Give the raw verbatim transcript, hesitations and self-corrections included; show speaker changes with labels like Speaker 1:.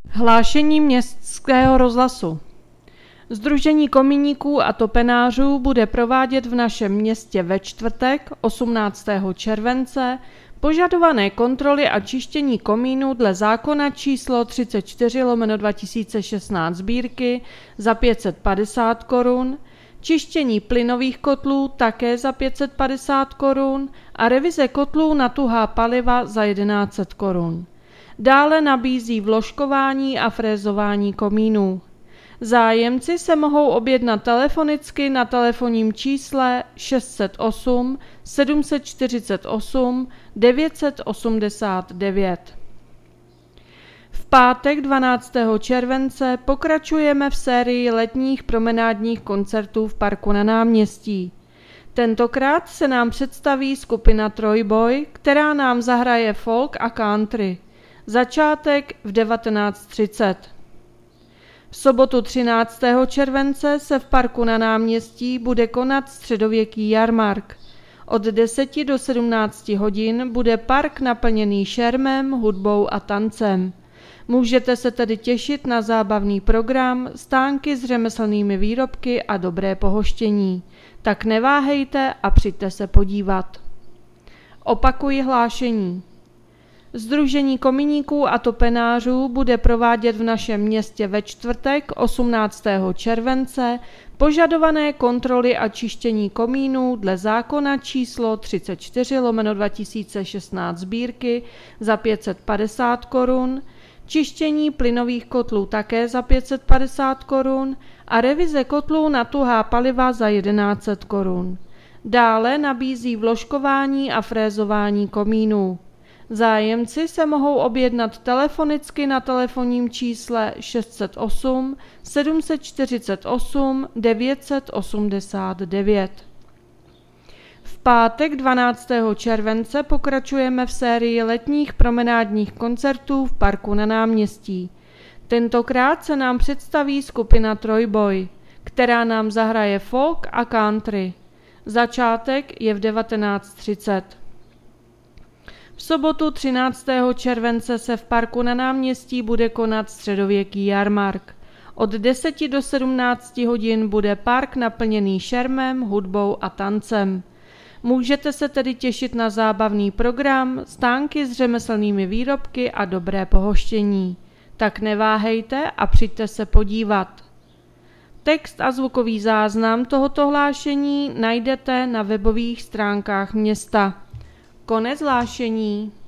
Speaker 1: Hlášení Městského rozhlasu. Sdružení kominíků a topenářů bude provádět v našem městě ve čtvrtek osmnáctého července požadované kontroly a čištění komínů dle zákona číslo třicet čtyři lomeno dva tisíce šestnáct sbírky za pět set padesát korun, čištění plynových kotlů také za pět set padesát korun a revize kotlů na tuhá paliva za tisíc sto korun. Dále nabízí vložkování a frézování komínů. Zájemci se mohou objednat telefonicky na telefonním čísle šest set osm sedm set čtyřicet osm devět set osmdesát devět. V pátek dvanáctého července pokračujeme v sérii letních promenádních koncertů v parku na Náměstí. Tentokrát se nám představí skupina Trojboj, která nám zahraje folk a country. Začátek v devatenáct třicet. V sobotu třináctého července se v parku na Náměstí bude konat středověký jarmark. Od deseti do sedmnácti hodin bude park naplněný šermem, hudbou a tancem. Můžete se tedy těšit na zábavný program, stánky s řemeslnými výrobky a dobré pohoštění. Tak neváhejte a přijďte se podívat. Opakuji hlášení. Sdružení kominíků a topenářů bude provádět v našem městě ve čtvrtek osmnáctého července požadované kontroly a čištění komínů dle zákona číslo třicet čtyři lomeno dva tisíce šestnáct sbírky za pět set padesát korun, čištění plynových kotlů také za pět set padesát korun a revize kotlů na tuhá paliva za tisíc sto korun. Dále nabízí vložkování a frézování komínů. Zájemci se mohou objednat telefonicky na telefonním čísle šest set osm sedm set čtyřicet osm devět set osmdesát devět. V pátek dvanáctého července pokračujeme v sérii letních promenádních koncertů v parku na Náměstí. Tentokrát se nám představí skupina Trojboj, která nám zahraje folk a country. Začátek je v devatenáct třicet. V sobotu třináctého července se v parku na Náměstí bude konat středověký jarmark. Od deseti do sedmnácti hodin bude park naplněný šermem, hudbou a tancem. Můžete se tedy těšit na zábavný program, stánky s řemeslnými výrobky a dobré pohoštění. Tak neváhejte a přijďte se podívat. Text a zvukový záznam tohoto hlášení najdete na webových stránkách města. Konec hlášení.